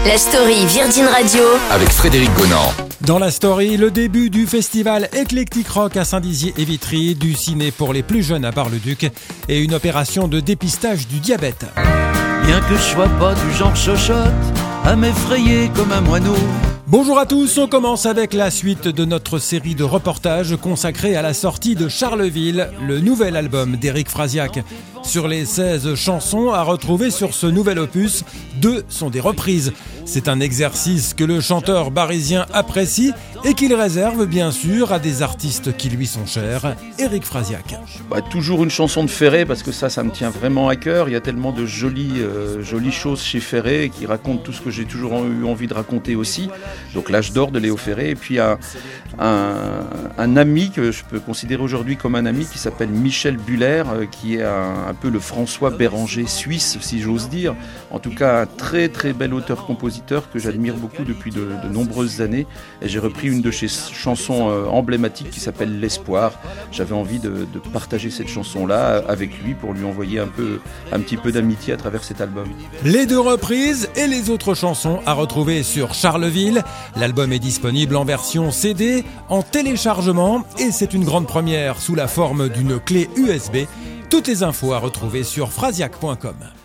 La story Virgin Radio avec Frédéric Gonan. Dans la story, le début du festival Éclectique Rock à Saint-Dizier et Vitry, du ciné pour les plus jeunes à Bar-le-Duc et une opération de dépistage du diabète. Bien que je sois pas du genre chochotte à m'effrayer comme un moineau. Bonjour à tous, on commence avec la suite de notre série de reportages consacrée à la sortie de Charleville, le nouvel album d'Éric Frasiac. Sur les 16 chansons à retrouver sur ce nouvel opus, 2 sont des reprises. C'est un exercice que le chanteur barisien apprécie et qu'il réserve bien sûr à des artistes qui lui sont chers, Éric Frasiac. Toujours une chanson de Ferré, parce que ça me tient vraiment à cœur. Il y a tellement de jolies choses chez Ferré qui racontent tout ce que j'ai toujours eu envie de raconter aussi. Donc l'âge d'or de Léo Ferré, et puis un ami que je peux considérer aujourd'hui comme un ami qui s'appelle Michel Buller, qui est un peu le François Béranger suisse, si j'ose dire. En tout cas, un très très bel auteur-compositeur que j'admire beaucoup depuis de nombreuses années. Et j'ai repris une de ses chansons emblématiques qui s'appelle L'Espoir. J'avais envie de partager cette chanson-là avec lui pour lui envoyer un petit peu d'amitié à travers cet album. Les 2 reprises et les autres chansons à retrouver sur Charleville. L'album est disponible en version CD, en téléchargement et c'est une grande première sous la forme d'une clé USB. Toutes les infos à retrouver sur frasiac.com.